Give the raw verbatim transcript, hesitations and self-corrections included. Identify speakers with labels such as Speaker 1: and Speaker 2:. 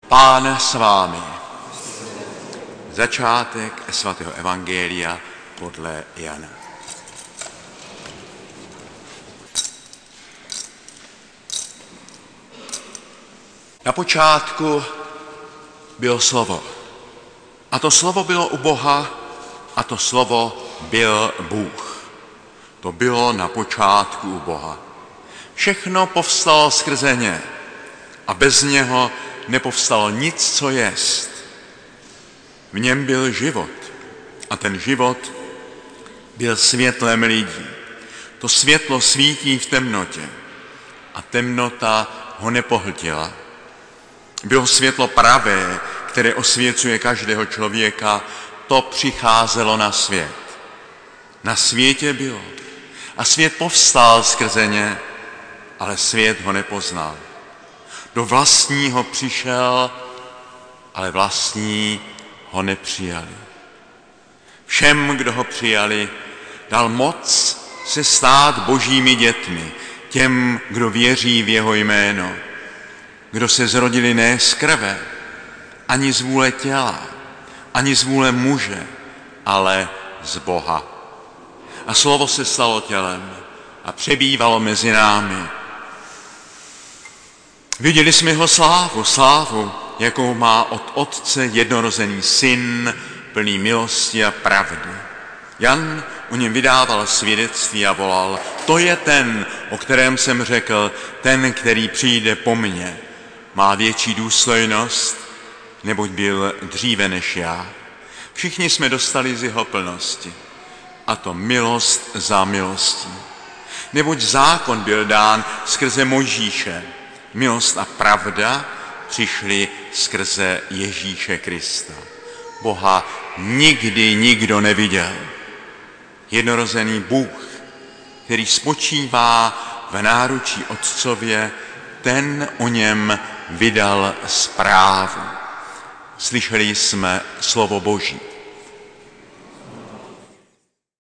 Speaker 1: Pán s vámi. Začátek svatého evangelia podle Jana. Na počátku bylo slovo. A to slovo bylo u Boha a to slovo byl Bůh. To bylo na počátku u Boha. Všechno povstalo skrze ně a bez něho nepovstalo nic, co jest. V něm byl život a ten život byl světlem lidí. To světlo svítí v temnotě a temnota ho nepohltila. Bylo světlo pravé, které osvěcuje každého člověka, to přicházelo na svět. Na světě bylo a svět povstal skrze ně, ale svět ho nepoznal. Do vlastního přišel, ale vlastní ho nepřijali. Všem, kdo ho přijali, dal moc se stát božími dětmi, těm, kdo věří v jeho jméno, kdo se zrodili ne z krve, ani z vůle těla, ani z vůle muže, ale z Boha. A slovo se stalo tělem a přebývalo mezi námi. Viděli jsme jeho slávu, slávu, jakou má od Otce jednorozený syn, plný milosti a pravdy. Jan o něm vydával svědectví a volal, to je ten, o kterém jsem řekl, ten, který přijde po mně. Má větší důstojnost, neboť byl dříve než já. Všichni jsme dostali z jeho plnosti, a to milost za milostí. Neboť zákon byl dán skrze Mojžíše, milost a pravda přišly skrze Ježíše Krista. Boha nikdy nikdo neviděl. Jednorozený Bůh, který spočívá v náručí Otcově, ten o něm vydal zprávu. Slyšeli jsme slovo Boží.